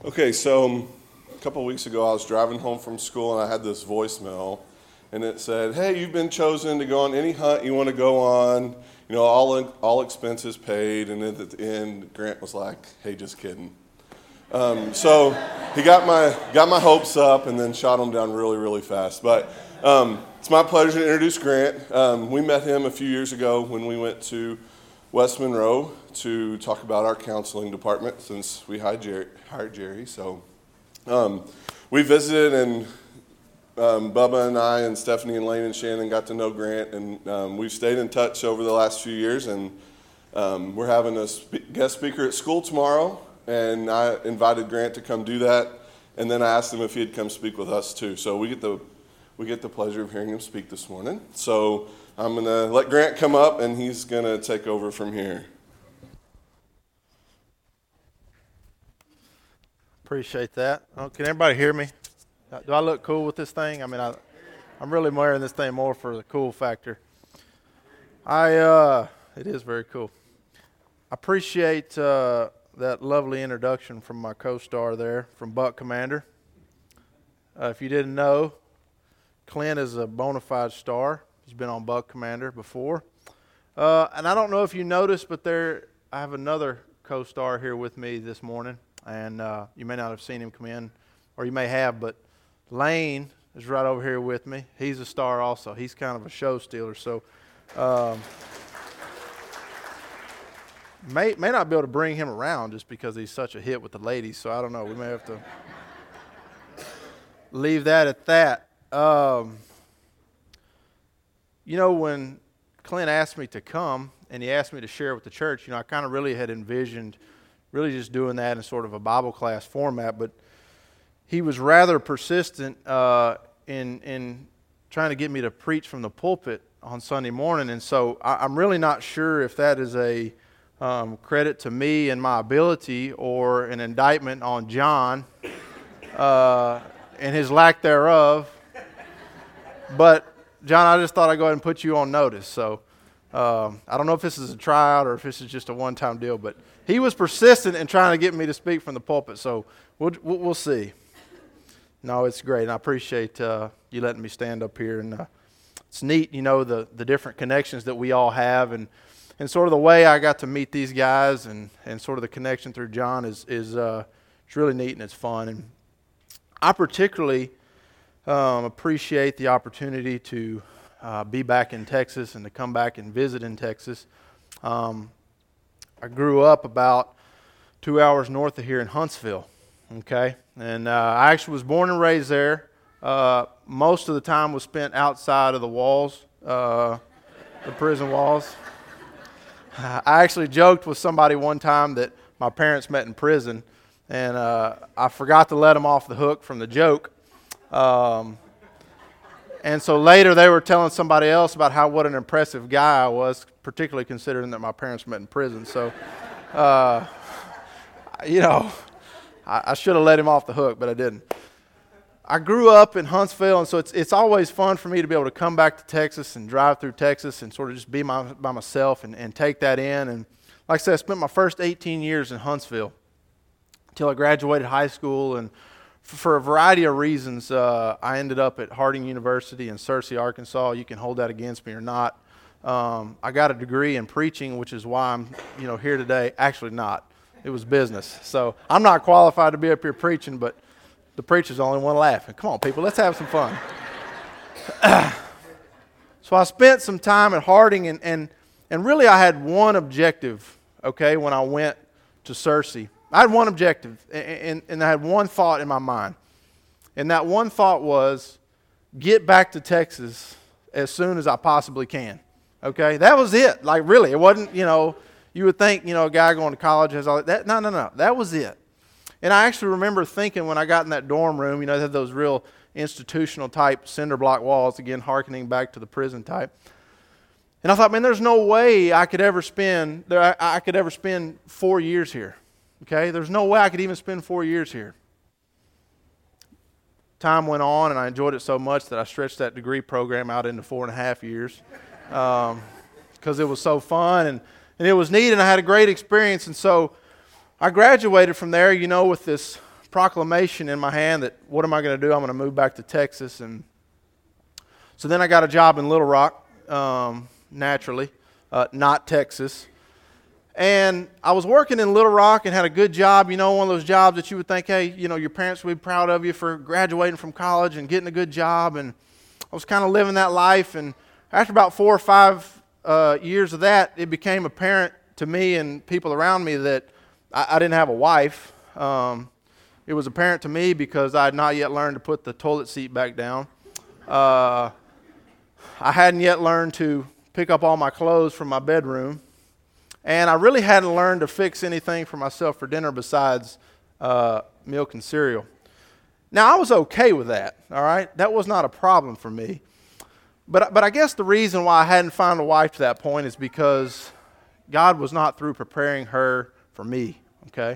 Okay, so a couple of weeks ago I was driving home from school and I had this voicemail and it said, "Hey, you've been chosen to go on any hunt you want to go on. All expenses paid." And then at the end, Grant was like, "Hey, just kidding." So he got my hopes up and then shot them down really, really fast. But it's my pleasure to introduce Grant. We met him a few years ago when we went to West Monroe to talk about our counseling department since we hired Jerry. So we visited, and Bubba and I and Stephanie and Lane and Shannon got to know Grant, and we've stayed in touch over the last few years. And we're having a guest speaker at school tomorrow, and I invited Grant to come do that. And then I asked him if he'd come speak with us too. So we get the pleasure of hearing him speak this morning. So I'm going to let Grant come up, and he's going to take over from here. Appreciate that. Oh, can everybody hear me? Do I look cool with this thing? I mean, I'm really wearing this thing more for the cool factor. It is very cool. I appreciate that lovely introduction from my co-star there, from Buck Commander. If you didn't know, Clint is a bona fide star. He's been on Buck Commander before. And I don't know if you noticed, but I have another co-star here with me this morning. And you may not have seen him come in, or you may have, but Lane is right over here with me. He's a star also. He's kind of a show stealer. So may not be able to bring him around just because he's such a hit with the ladies. So I don't know. We may have to leave that at that. When Clint asked me to come and he asked me to share with the church, I kind of really had envisioned really just doing that in sort of a Bible class format, but he was rather persistent in trying to get me to preach from the pulpit on Sunday morning, and so I'm really not sure if that is a credit to me and my ability or an indictment on John and his lack thereof. But John, I just thought I'd go ahead and put you on notice. So I don't know if this is a tryout or if this is just a one-time deal, but he was persistent in trying to get me to speak from the pulpit. So we'll see. No, it's great, and I appreciate you letting me stand up here. And it's neat, the different connections that we all have, and sort of the way I got to meet these guys, and sort of the connection through John is it's really neat and it's fun. And I particularly appreciate the opportunity to be back in Texas and to come back and visit in Texas. I grew up about 2 hours north of here in Huntsville, okay? And I actually was born and raised there. Most of the time was spent outside of the walls, the prison walls. I actually joked with somebody one time that my parents met in prison, and I forgot to let them off the hook from the joke. And so later they were telling somebody else about what an impressive guy I was, particularly considering that my parents met in prison. So, I should have let him off the hook, but I didn't. I grew up in Huntsville, and so it's always fun for me to be able to come back to Texas and drive through Texas and sort of just be by myself and take that in. And like I said, I spent my first 18 years in Huntsville until I graduated high school, and for a variety of reasons, I ended up at Harding University in Searcy, Arkansas. You can hold that against me or not. I got a degree in preaching, which is why I'm, here today. Actually, not. It was business. So I'm not qualified to be up here preaching, but the preacher's the only one laughing. Come on, people, let's have some fun. So I spent some time at Harding, and really I had one objective, okay, when I went to Searcy. I had one objective, and I had one thought in my mind. And that one thought was, get back to Texas as soon as I possibly can. Okay? That was it. Like, really. It wasn't, you would think, a guy going to college has all that. No. That was it. And I actually remember thinking when I got in that dorm room, they had those real institutional type cinder block walls, again, hearkening back to the prison type. And I thought, man, there's no way I could ever spend 4 years here. Okay, there's no way I could even spend 4 years here. Time went on, and I enjoyed it so much that I stretched that degree program out into 4.5 years because it was so fun and it was neat, and I had a great experience. And so I graduated from there, with this proclamation in my hand that what am I going to do? I'm going to move back to Texas. And so then I got a job in Little Rock, naturally, not Texas. And I was working in Little Rock and had a good job, one of those jobs that you would think, hey, your parents would be proud of you for graduating from college and getting a good job. And I was kind of living that life. And after about 4 or 5 years of that, it became apparent to me and people around me that I didn't have a wife. It was apparent to me because I had not yet learned to put the toilet seat back down. I hadn't yet learned to pick up all my clothes from my bedroom. And I really hadn't learned to fix anything for myself for dinner besides milk and cereal. Now, I was okay with that, all right? That was not a problem for me. But I guess the reason why I hadn't found a wife to that point is because God was not through preparing her for me, okay?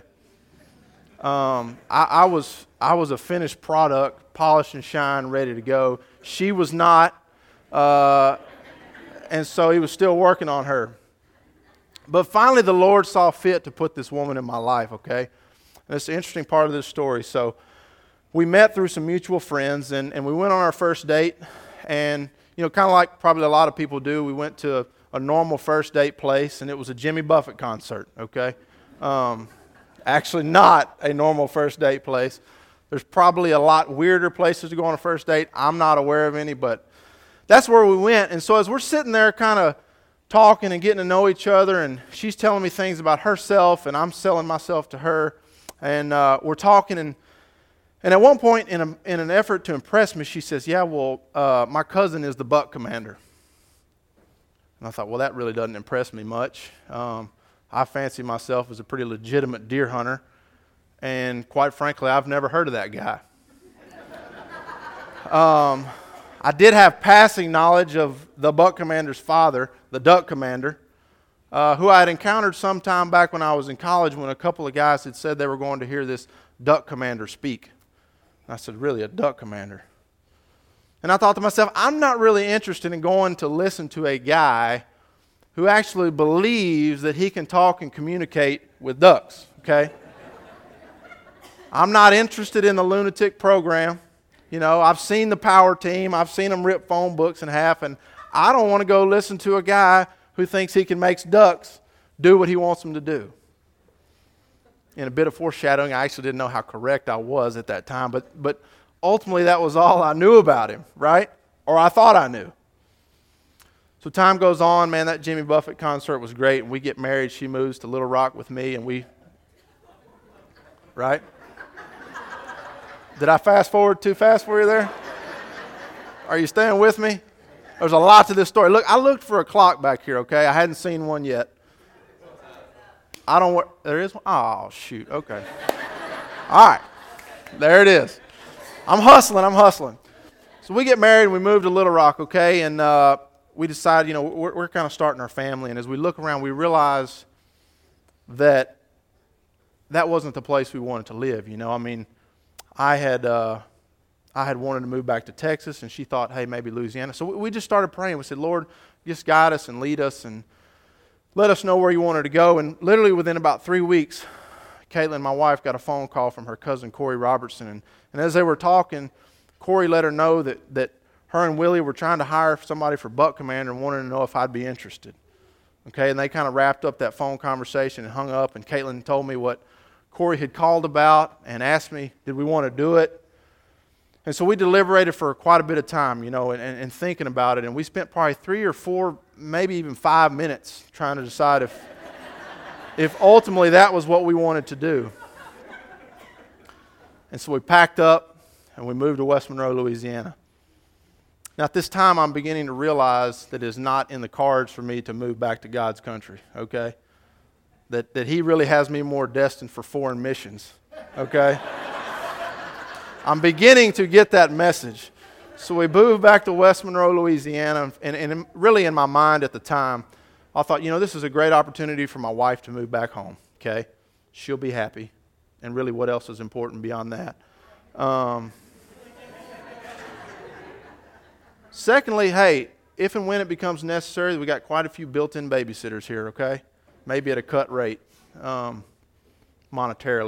I was a finished product, polished and shine, ready to go. She was not, and so he was still working on her. But finally, the Lord saw fit to put this woman in my life, okay? And it's an interesting part of this story. So we met through some mutual friends, and we went on our first date. And, kind of like probably a lot of people do, we went to a normal first date place, and it was a Jimmy Buffett concert, okay? Actually not a normal first date place. There's probably a lot weirder places to go on a first date. I'm not aware of any, but that's where we went. And so as we're sitting there kind of talking and getting to know each other, and she's telling me things about herself, and I'm selling myself to her, and we're talking, and at one point, in an effort to impress me, she says, yeah, well, my cousin is the buck commander. And I thought, well, that really doesn't impress me much. I fancy myself as a pretty legitimate deer hunter, and quite frankly, I've never heard of that guy. I did have passing knowledge of the buck commander's father, the duck commander, who I had encountered sometime back when I was in college when a couple of guys had said they were going to hear this duck commander speak. And I said, really, a duck commander? And I thought to myself, I'm not really interested in going to listen to a guy who actually believes that he can talk and communicate with ducks, okay? I'm not interested in the lunatic program. I've seen the power team. I've seen them rip phone books in half, and I don't want to go listen to a guy who thinks he can make ducks do what he wants them to do. In a bit of foreshadowing, I actually didn't know how correct I was at that time, but ultimately that was all I knew about him, right? Or I thought I knew. So time goes on, man, that Jimmy Buffett concert was great, and we get married. She moves to Little Rock with me, and right? Did I fast forward too fast for you there? Are you staying with me? There's a lot to this story. Look, I looked for a clock back here, okay? I hadn't seen one yet. There is one? Oh, shoot, okay. All right, there it is. I'm hustling. So we get married and we move to Little Rock, okay? And we decide, we're kind of starting our family. And as we look around, we realize that wasn't the place we wanted to live, I had wanted to move back to Texas, and she thought, hey, maybe Louisiana. So we just started praying. We said, Lord, just guide us and lead us and let us know where you wanted to go. And literally within about 3 weeks, Caitlin, my wife, got a phone call from her cousin, Corey Robertson. And as they were talking, Corey let her know that her and Willie were trying to hire somebody for buck commander and wanted to know if I'd be interested. Okay, and they kind of wrapped up that phone conversation and hung up, and Caitlin told me what Corey had called about and asked me, did we want to do it? And so we deliberated for quite a bit of time, and thinking about it. And we spent probably 3 or 4, maybe even 5 minutes trying to decide if ultimately that was what we wanted to do. And so we packed up and we moved to West Monroe, Louisiana. Now at this time, I'm beginning to realize that it is not in the cards for me to move back to God's country, okay? That he really has me more destined for foreign missions, okay? I'm beginning to get that message. So we moved back to West Monroe, Louisiana, and really in my mind at the time, I thought, this is a great opportunity for my wife to move back home, okay? She'll be happy, and really what else is important beyond that? Secondly, hey, if and when it becomes necessary, we got quite a few built-in babysitters here, okay? Maybe at a cut rate, monetarily.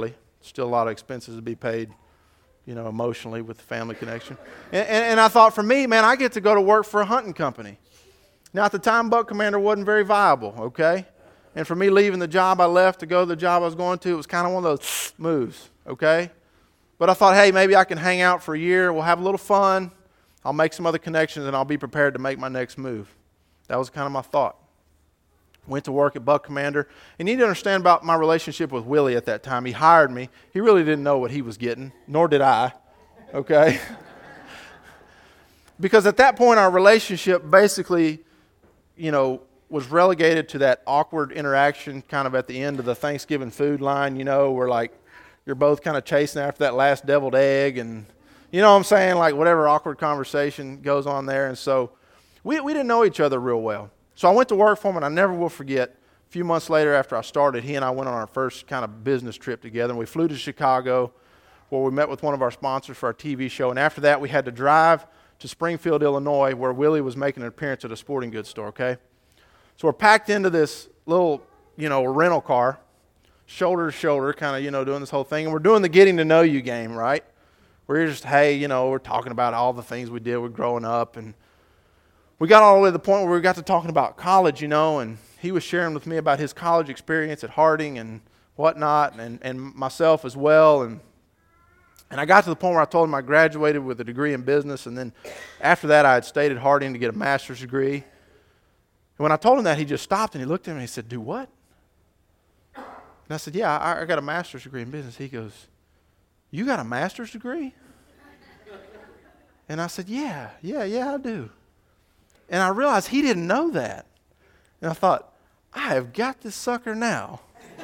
Still a lot of expenses to be paid, emotionally with the family connection. And I thought, for me, man, I get to go to work for a hunting company. Now, at the time, Buck Commander wasn't very viable, okay? And for me leaving the job I left to go to the job I was going to, it was kind of one of those moves, okay? But I thought, hey, maybe I can hang out for a year. We'll have a little fun. I'll make some other connections, and I'll be prepared to make my next move. That was kind of my thought. Went to work at Buck Commander. And you need to understand about my relationship with Willie at that time. He hired me. He really didn't know what he was getting, nor did I, okay? Because at that point, our relationship basically, was relegated to that awkward interaction kind of at the end of the Thanksgiving food line, where like you're both kind of chasing after that last deviled egg, and you know what I'm saying, like whatever awkward conversation goes on there. And so we didn't know each other real well. So I went to work for him, and I never will forget, a few months later after I started, he and I went on our first kind of business trip together, and we flew to Chicago where we met with one of our sponsors for our TV show. And after that, we had to drive to Springfield, Illinois, where Willie was making an appearance at a sporting goods store, okay? So we're packed into this little, rental car, shoulder to shoulder, kind of, doing this whole thing. And we're doing the getting to know you game, right? We're just, hey, we're talking about all the things we did with growing up. And we got all the way to the point where we got to talking about college, and he was sharing with me about his college experience at Harding and whatnot, and myself as well. And I got to the point where I told him I graduated with a degree in business, and then after that I had stayed at Harding to get a master's degree. And when I told him that, he just stopped and he looked at me and he said, "Do what?" And I said, "Yeah, I got a master's degree in business." He goes, "You got a master's degree?" And I said, yeah, I do. And I realized he didn't know that. And I thought, I have got this sucker now.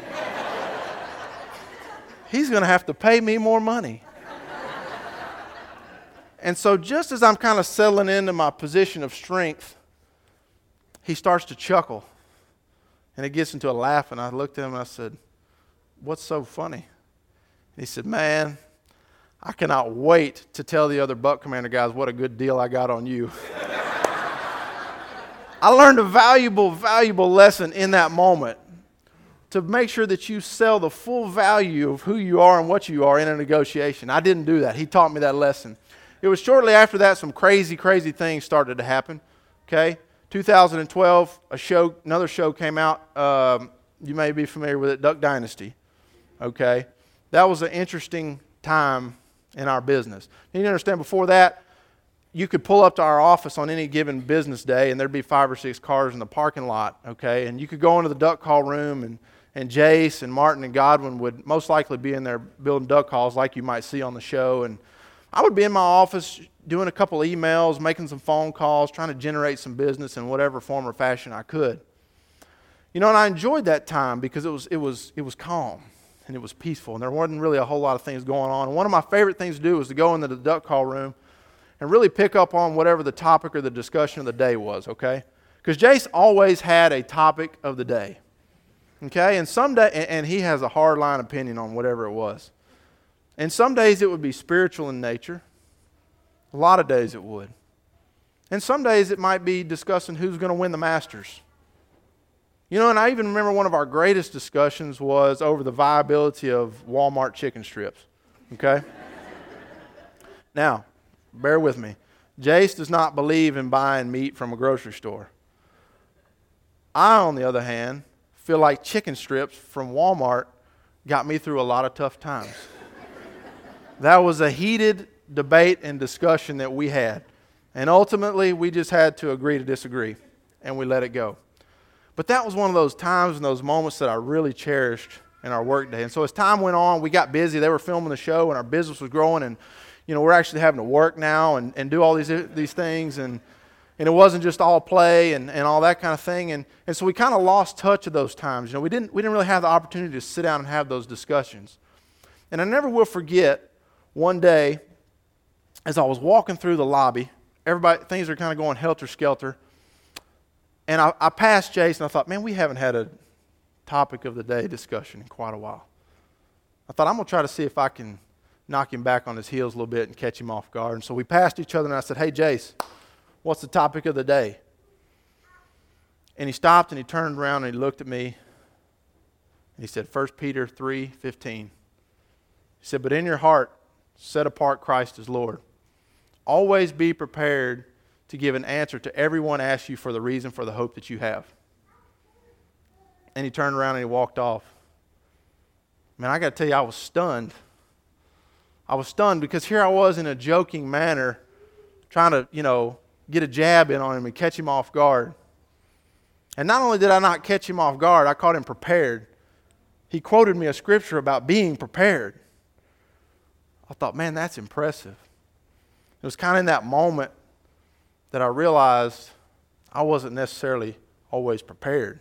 He's going to have to pay me more money. And so just as I'm kind of settling into my position of strength, he starts to chuckle. And it gets into a laugh, and I looked at him and I said, "What's so funny?" And he said, "Man, I cannot wait to tell the other Buck Commander guys what a good deal I got on you." I learned a valuable lesson in that moment, to make sure that you sell the full value of who you are and what you are in a negotiation. I didn't do that. He taught me that lesson. It was shortly after that some crazy things started to happen. Okay, 2012, another show came out. You may be familiar with it, Duck Dynasty. Okay, that was an interesting time in our business. You need to understand, before that, you could pull up to our office on any given business day, and there'd be 5 or 6 cars in the parking lot. Okay, and you could go into the duck call room, and Jace and Martin and Godwin would most likely be in there building duck calls like you might see on the show. And I would be in my office doing a couple emails, making some phone calls, trying to generate some business in whatever form or fashion I could. And I enjoyed that time because it was calm and it was peaceful, and there wasn't really a whole lot of things going on. And one of my favorite things to do was to go into the duck call room and really pick up on whatever the topic or the discussion of the day was, okay? Because Jace always had a topic of the day. Okay, and he has a hard line opinion on whatever it was. And some days it would be spiritual in nature. A lot of days it would. And some days it might be discussing who's going to win the Masters. And I even remember one of our greatest discussions was over the viability of Walmart chicken strips. Okay? Now, bear with me. Jace does not believe in buying meat from a grocery store. I, on the other hand, feel like chicken strips from Walmart got me through a lot of tough times. That was a heated debate and discussion that we had. And ultimately, we just had to agree to disagree, and we let it go. But that was one of those times and those moments that I really cherished in our workday. And so as time went on, we got busy. They were filming the show, and our business was growing, and we're actually having to work now and do all these things, and it wasn't just all play and all that kind of thing. And so we kind of lost touch of those times. We didn't really have the opportunity to sit down and have those discussions. And I never will forget one day as I was walking through the lobby, things are kind of going helter-skelter, and I passed Jace, and I thought, man, we haven't had a topic of the day discussion in quite a while. I thought, I'm going to try to see if I can knock him back on his heels a little bit and catch him off guard. And so we passed each other, and I said, "Hey, Jace, what's the topic of the day?" And he stopped and he turned around and he looked at me and he said, 1 Peter 3:15. He said, but in your heart, set apart Christ as Lord. Always be prepared to give an answer to everyone asks you for the reason for the hope that you have. And he turned around and he walked off. Man, I got to tell you, I was stunned. I was stunned because here I was in a joking manner trying to, get a jab in on him and catch him off guard. And not only did I not catch him off guard, I caught him prepared. He quoted me a scripture about being prepared. I thought, man, that's impressive. It was kind of in that moment that I realized I wasn't necessarily always prepared.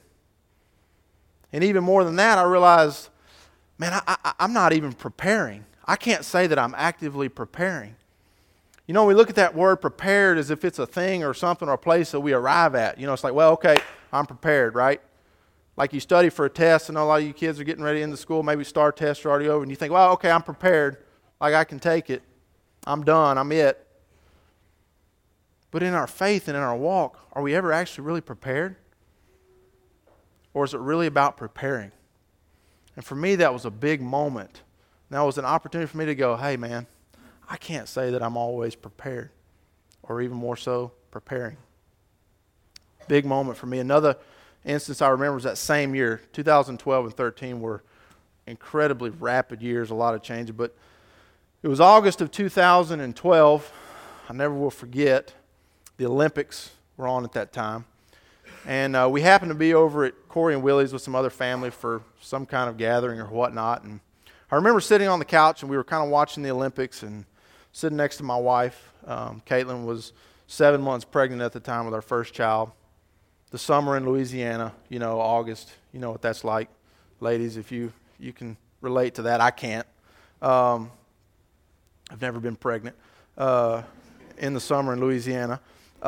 And even more than that, I realized, man, I'm not even preparing. I can't say that I'm actively preparing. We look at that word prepared as if it's a thing or something or a place that we arrive at. It's like, well, okay, I'm prepared, right? Like you study for a test. I know a lot of you kids are getting ready into school. Maybe STAR tests are already over. And you think, well, okay, I'm prepared. Like I can take it. I'm done. I'm it. But in our faith and in our walk, are we ever actually really prepared? Or is it really about preparing? And for me, that was a big moment. That was an opportunity for me to go, hey, man, I can't say that I'm always prepared, or even more so, preparing. Big moment for me. Another instance I remember was that same year, 2012 and 13 were incredibly rapid years, a lot of changes. But it was August of 2012. I never will forget. The Olympics were on at that time. And we happened to be over at Corey and Willie's with some other family for some kind of gathering or whatnot. And I remember sitting on the couch and we were kind of watching the Olympics and sitting next to my wife. Caitlin was 7 months pregnant at the time with our first child. The summer in Louisiana, August, you know what that's like. Ladies, if you can relate to that, I can't. I've never been pregnant in the summer in Louisiana.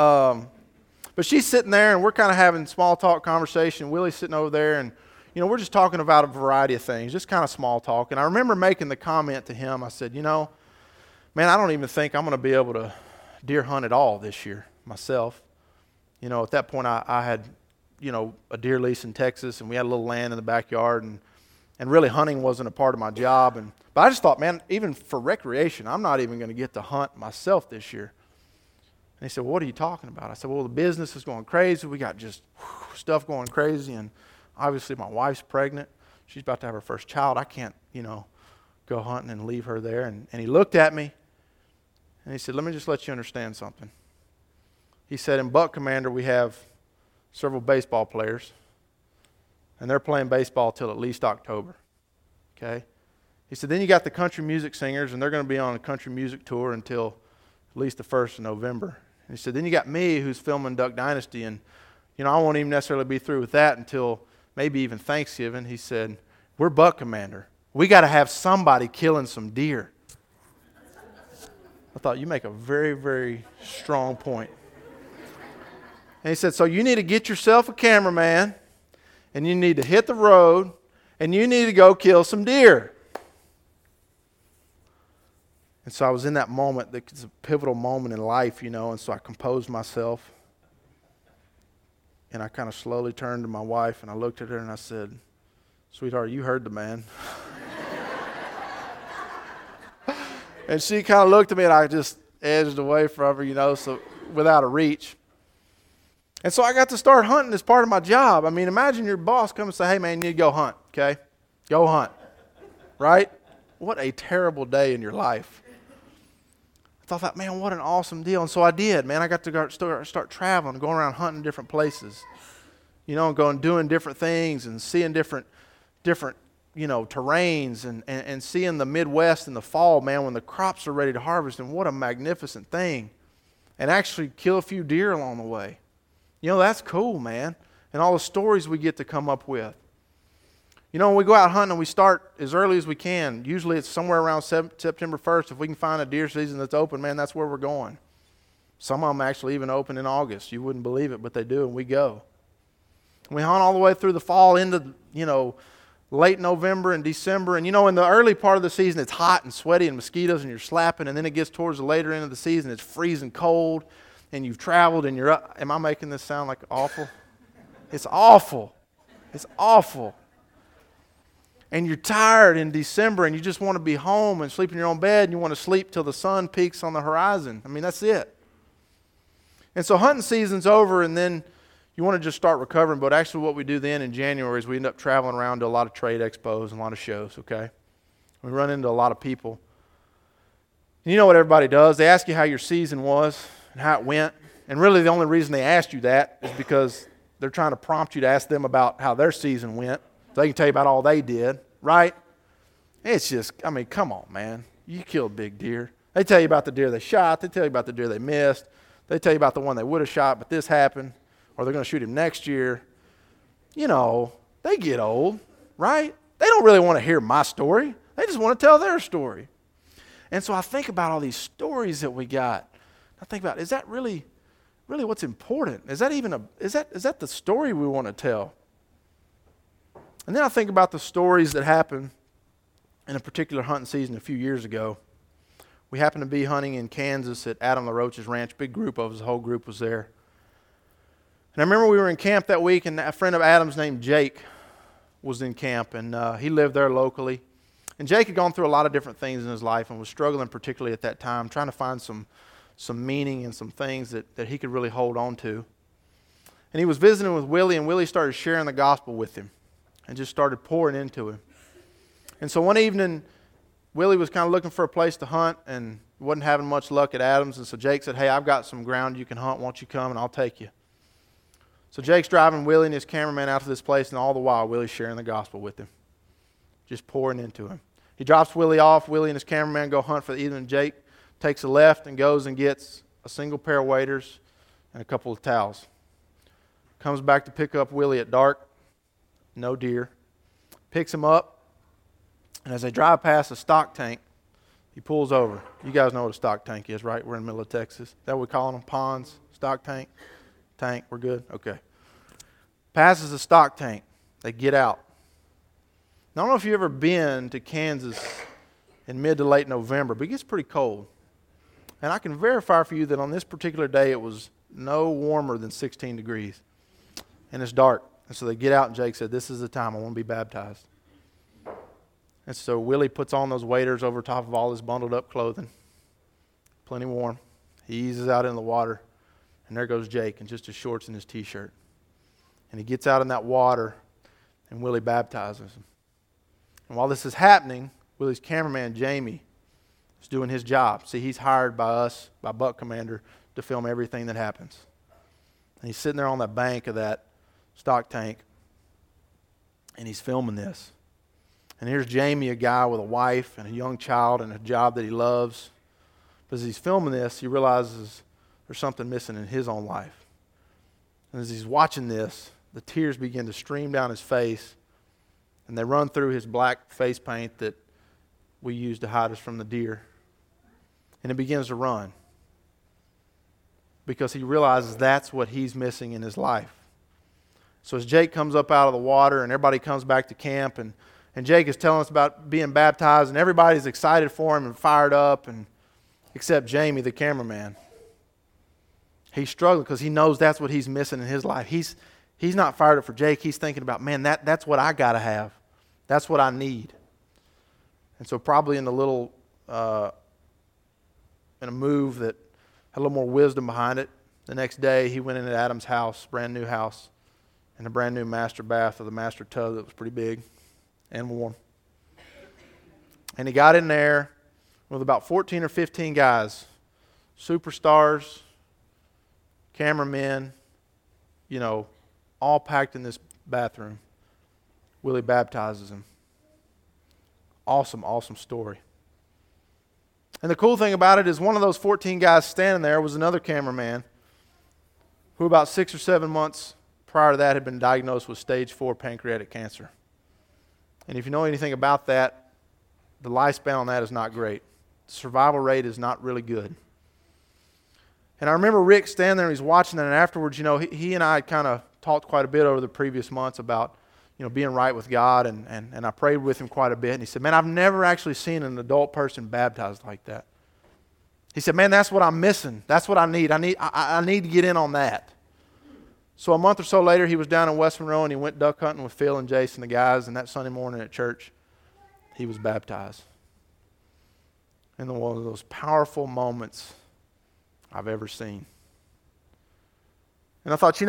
But she's sitting there and we're kind of having small talk conversation. Willie's sitting over there and, we're just talking about a variety of things, just kind of small talk. And I remember making the comment to him. I said, man, I don't even think I'm going to be able to deer hunt at all this year myself. At that point I had, a deer lease in Texas and we had a little land in the backyard and really hunting wasn't a part of my job. But I just thought, man, even for recreation, I'm not even going to get to hunt myself this year. And he said, well, what are you talking about? I said, well, the business is going crazy. We got just stuff going crazy. And obviously my wife's pregnant. She's about to have her first child. I can't, go hunting and leave her there. And he looked at me and he said, let me just let you understand something. He said, in Buck Commander, we have several baseball players. And they're playing baseball till at least October. Okay? He said, then you got the country music singers, and they're going to be on a country music tour until at least the 1st of November. And he said, then you got me who's filming Duck Dynasty, and I won't even necessarily be through with that until maybe even Thanksgiving. He said, we're Buck Commander. We got to have somebody killing some deer. I thought, you make a very, very strong point. And he said, so you need to get yourself a cameraman, and you need to hit the road, and you need to go kill some deer. And so I was in that moment. It's a pivotal moment in life, and so I composed myself. And I kind of slowly turned to my wife, and I looked at her, and I said, sweetheart, you heard the man. And she kind of looked at me, and I just edged away from her, so without a reach. And so I got to start hunting as part of my job. I mean, imagine your boss come and say, hey, man, you need to go hunt, okay? Go hunt, right? What a terrible day in your life. I thought, man, what an awesome deal. And so I did, man. I got to start traveling, going around hunting different places, and going doing different things and seeing different terrains and seeing the Midwest in the fall, man, when the crops are ready to harvest. And what a magnificent thing. And actually kill a few deer along the way. That's cool, man. And all the stories we get to come up with. When we go out hunting, we start as early as we can. Usually it's somewhere around September 1st. If we can find a deer season that's open, man, that's where we're going. Some of them actually even open in August. You wouldn't believe it, but they do, and we go. We hunt all the way through the fall into, late November and December. And, in the early part of the season, it's hot and sweaty and mosquitoes and you're slapping. And then it gets towards the later end of the season, it's freezing cold. And you've traveled and you're up. Am I making this sound like awful? It's awful. It's awful. and you're tired in December and you just want to be home and sleep in your own bed and you want to sleep till the sun peaks on the horizon. I mean, that's it. And so hunting season's over and then you want to just start recovering, but actually what we do then in January is we end up traveling around to a lot of trade expos and a lot of shows, okay? We run into a lot of people. And you know what everybody does. They ask you how your season was and how it went. And really the only reason they asked you that is because they're trying to prompt you to ask them about how their season went. So they can tell you about all they did, right? It's just, I mean, come on, man. You killed big deer. They tell you about the deer they shot. They tell you about the deer they missed. They tell you about the one they would have shot, but this happened. Or they're going to shoot him next year. You know, they get old, right? They don't really want to hear my story. They just want to tell their story. And so I think about all these stories that we got. I think about, is that really what's important? Is that even is that the story we want to tell? And then I think about the stories that happened in a particular hunting season a few years ago. We happened to be hunting in Kansas at Adam LaRoche's ranch. Big group of us, the whole group was there. And I remember we were in camp that week, and a friend of Adam's named Jake was in camp, and he lived there locally. And Jake had gone through a lot of different things in his life and was struggling particularly at that time, trying to find some meaning and some things that he could really hold on to. And he was visiting with Willie, and Willie started sharing the gospel with him and just started pouring into him. And so one evening, Willie was kind of looking for a place to hunt and wasn't having much luck at Adams. And so Jake said, hey, I've got some ground you can hunt. Why don't you come and I'll take you. So Jake's driving Willie and his cameraman out to this place, and all the while Willie's sharing the gospel with him, just pouring into him. He drops Willie off. Willie and his cameraman go hunt for the evening. Jake takes a left and goes and gets a single pair of waders and a couple of towels. Comes back to pick up Willie at dark. No deer. Picks him up. And as they drive past a stock tank, he pulls over. You guys know what a stock tank is, right? We're in the middle of Texas. Is that what we call them? Ponds? Stock tank? Tank? We're good? Okay. Passes the stock tank. They get out. Now, I don't know if you've ever been to Kansas in mid to late November, but it gets pretty cold. And I can verify for you that on this particular day it was no warmer than 16 degrees. And it's dark. And so they get out, and Jake said, this is the time I want to be baptized. And so Willie puts on those waders over top of all his bundled up clothing. Plenty warm. He eases out in the water. And there goes Jake in just his shorts and his T-shirt. And he gets out in that water, and Willie baptizes him. And while this is happening, Willie's cameraman, Jamie, is doing his job. See, he's hired by us, by Buck Commander, to film everything that happens. And he's sitting there on the bank of that stock tank, and he's filming this. And here's Jamie, a guy with a wife and a young child and a job that he loves. But as he's filming this, he realizes there's something missing in his own life. And as he's watching this, the tears begin to stream down his face, and they run through his black face paint that we use to hide us from the deer. And it begins to run because he realizes that's what he's missing in his life. So as Jake comes up out of the water and everybody comes back to camp, and Jake is telling us about being baptized, and everybody's excited for him and fired up, and except Jamie, the cameraman. He's struggling because he knows that's what he's missing in his life. He's not fired up for Jake. He's thinking about, man, that's what I got to have. That's what I need. And so probably in a little, in a move that had a little more wisdom behind it, the next day he went into Adam's house, brand new house, and a brand new master bath with a master tub that was pretty big and warm. And he got in there with about 14 or 15 guys, superstars, cameramen, all packed in this bathroom. Willie baptizes him. Awesome, awesome story. And the cool thing about it is one of those 14 guys standing there was another cameraman who about 6 or 7 months prior to that had been diagnosed with stage 4 pancreatic cancer. And if you know anything about that, the lifespan on that is not great. The survival rate is not really good. And I remember Rick standing there and he's watching that, and afterwards, he and I kind of talked quite a bit over the previous months about, being right with God, and I prayed with him quite a bit. And he said, man, I've never actually seen an adult person baptized like that. He said, man, that's what I'm missing. That's what I need. I need to get in on that. So a month or so later, he was down in West Monroe, and he went duck hunting with Phil and Jason, the guys, and that Sunday morning at church, he was baptized. And one of those powerful moments I've ever seen. And I thought,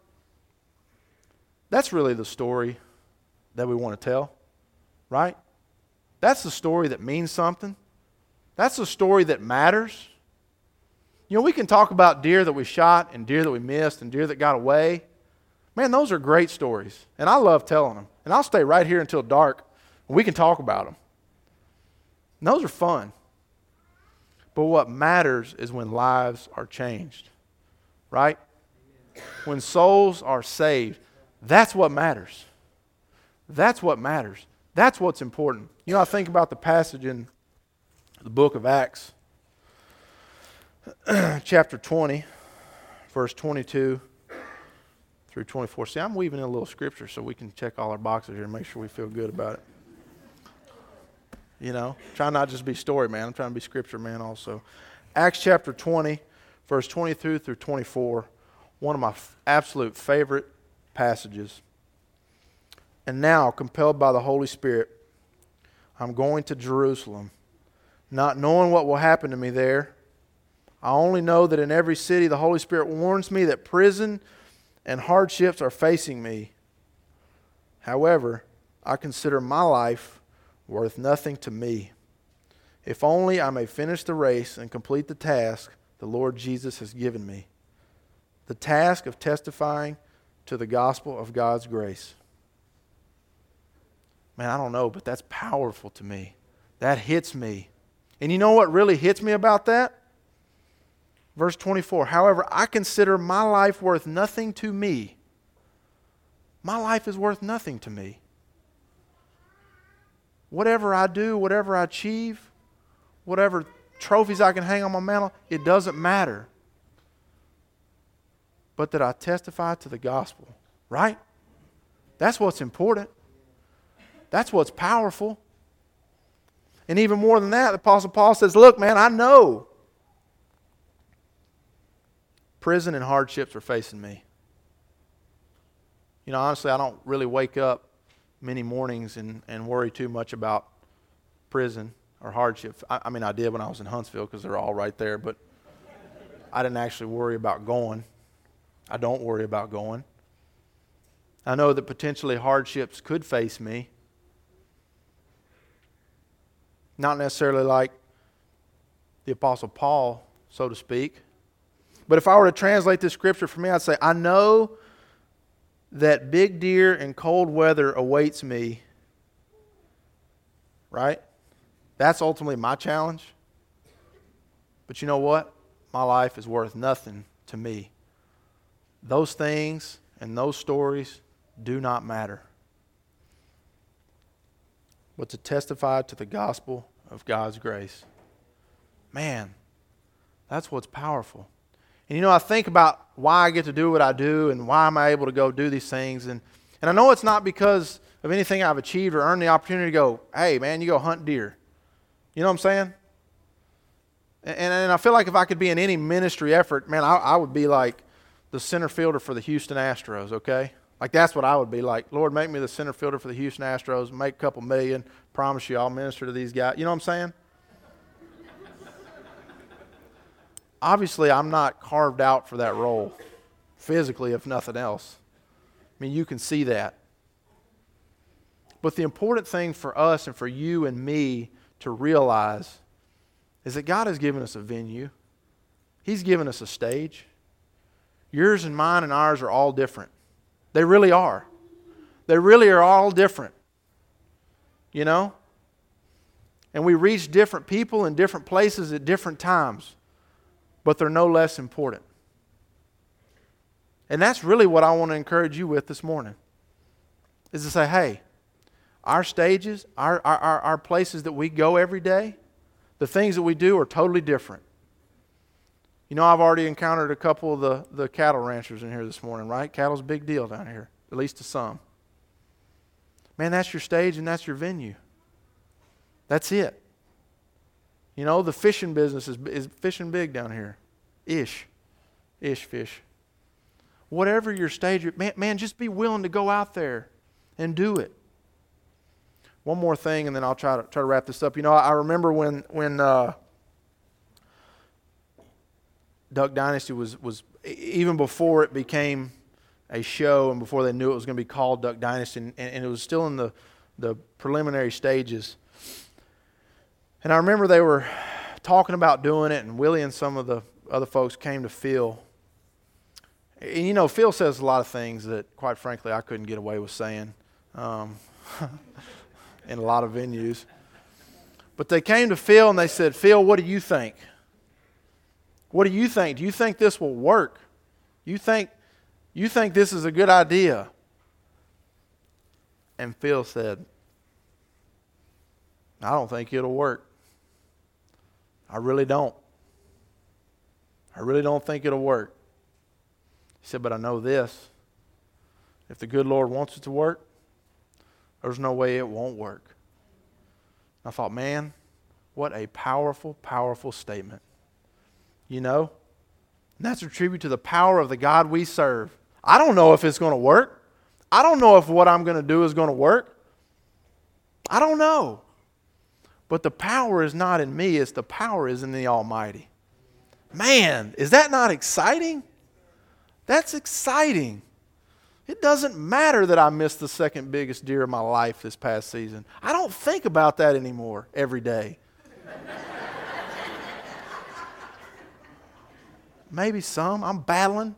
that's really the story that we want to tell, right? That's the story that means something. That's the story that matters. We can talk about deer that we shot and deer that we missed and deer that got away. Man, those are great stories. And I love telling them. And I'll stay right here until dark and we can talk about them. And those are fun. But what matters is when lives are changed, right? When souls are saved, that's what matters. That's what matters. That's what's important. I think about the passage in the book of Acts, chapter 20, verse 22 through 24. See, I'm weaving in a little scripture so we can check all our boxes here and make sure we feel good about it. Try not just to be story man. I'm trying to be scripture man also. Acts chapter 20, verse 22 through 24, one of my absolute favorite passages. And now, compelled by the Holy Spirit, I'm going to Jerusalem, not knowing what will happen to me there. I only know that in every city the Holy Spirit warns me that prison and hardships are facing me. However, I consider my life worth nothing to me, if only I may finish the race and complete the task the Lord Jesus has given me, the task of testifying to the gospel of God's grace. Man, I don't know, but that's powerful to me. That hits me. And you know what really hits me about that? Verse 24, however, I consider my life worth nothing to me. My life is worth nothing to me. Whatever I do, whatever I achieve, whatever trophies I can hang on my mantle, it doesn't matter. But that I testify to the gospel, right? That's what's important. That's what's powerful. And even more than that, the Apostle Paul says, look, man, I know prison and hardships are facing me. Honestly, I don't really wake up many mornings and worry too much about prison or hardship. I mean, I did when I was in Huntsville because they're all right there, but I didn't actually worry about going. I don't worry about going. I know that potentially hardships could face me. Not necessarily like the Apostle Paul, so to speak. But if I were to translate this scripture for me, I'd say, I know that big deer and cold weather awaits me. Right? That's ultimately my challenge. But you know what? My life is worth nothing to me. Those things and those stories do not matter. But to testify to the gospel of God's grace. Man, that's what's powerful. And I think about why I get to do what I do and why am I able to go do these things. And I know it's not because of anything I've achieved or earned the opportunity to go, hey man, you go hunt deer. You know what I'm saying? And I feel like if I could be in any ministry effort, man, I would be like the center fielder for the Houston Astros, okay? Like that's what I would be like. Lord, make me the center fielder for the Houston Astros, make a couple million, promise you I'll minister to these guys. You know what I'm saying? Obviously, I'm not carved out for that role, physically, if nothing else. I mean, you can see that. But the important thing for us and for you and me to realize is that God has given us a venue. He's given us a stage. Yours and mine and ours are all different. They really are. They really are all different. And we reach different people in different places at different times. But they're no less important. And that's really what I want to encourage you with this morning. Is to say, hey, our stages, our places that we go every day, the things that we do are totally different. I've already encountered a couple of the cattle ranchers in here this morning, right? Cattle's a big deal down here, at least to some. Man, that's your stage and that's your venue. That's it. The fishing business is fishing big down here. Ish fish. Whatever your stage, man, just be willing to go out there and do it. one more thing, and then I'll try to wrap this up. You know, I remember when Duck Dynasty was even before it became a show and before they knew it was going to be called Duck Dynasty, and it was still in the preliminary stages. And I remember they were talking about doing it, and Willie and some of the other folks came to Phil. And you know, Phil says a lot of things that, quite frankly, I couldn't get away with saying in a lot of venues. But they came to Phil and they said, Phil, what do you think? What do you think? Do you think this will work? You think this is a good idea? And Phil said, I don't think it'll work. I really don't. I really don't think it'll work. He said, but I know this. If the good Lord wants it to work, there's no way it won't work. I thought, man, what a powerful, powerful statement. You know? And that's a tribute to the power of the God we serve. I don't know if it's going to work. I don't know if what I'm going to do is going to work. I don't know. But the power is not in me, it's the power is in the Almighty. Man, is that not exciting? That's exciting. It doesn't matter that I missed the second biggest deer of my life this past season. I don't think about that anymore every day. Maybe some. I'm battling.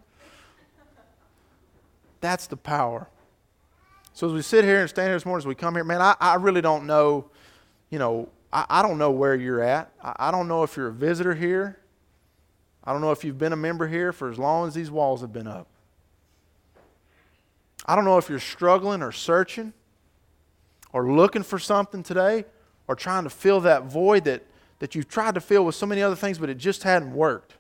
That's the power. So as we sit here and stand here this morning, as we come here, man, I really don't know, you know, I don't know where you're at. I don't know if you're a visitor here. I don't know if you've been a member here for as long as these walls have been up. I don't know if you're struggling or searching or looking for something today or trying to fill that void that you've tried to fill with so many other things, but it just hadn't worked.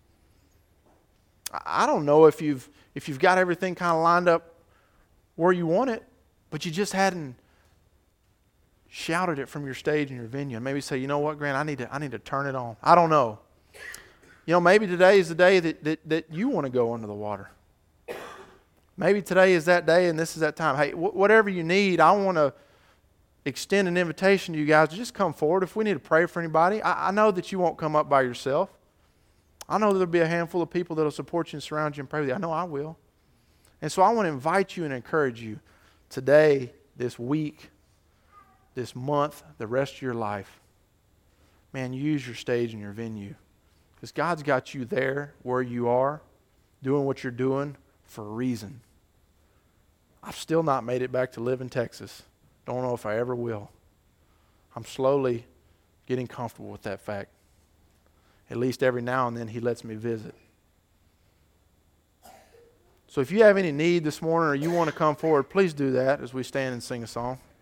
I don't know if you've got everything kind of lined up where you want it, but you just hadn't shouted it from your stage in your venue and maybe say, you know what, Grant, I need to turn it on. I don't know. You know, maybe today is the day that you want to go under the water. Maybe today is that day and this is that time. Hey, whatever you need, I want to extend an invitation to you guys to just come forward. If we need to pray for anybody, I know that you won't come up by yourself. I know there'll be a handful of people that will support you and surround you and pray with you. I know I will. And so I want to invite you and encourage you today, this week, this month, the rest of your life. Man, use your stage and your venue. Because God's got you there where you are, doing what you're doing for a reason. I've still not made it back to live in Texas. Don't know if I ever will. I'm slowly getting comfortable with that fact. At least every now and then He lets me visit. So if you have any need this morning or you want to come forward, please do that as we stand and sing a song.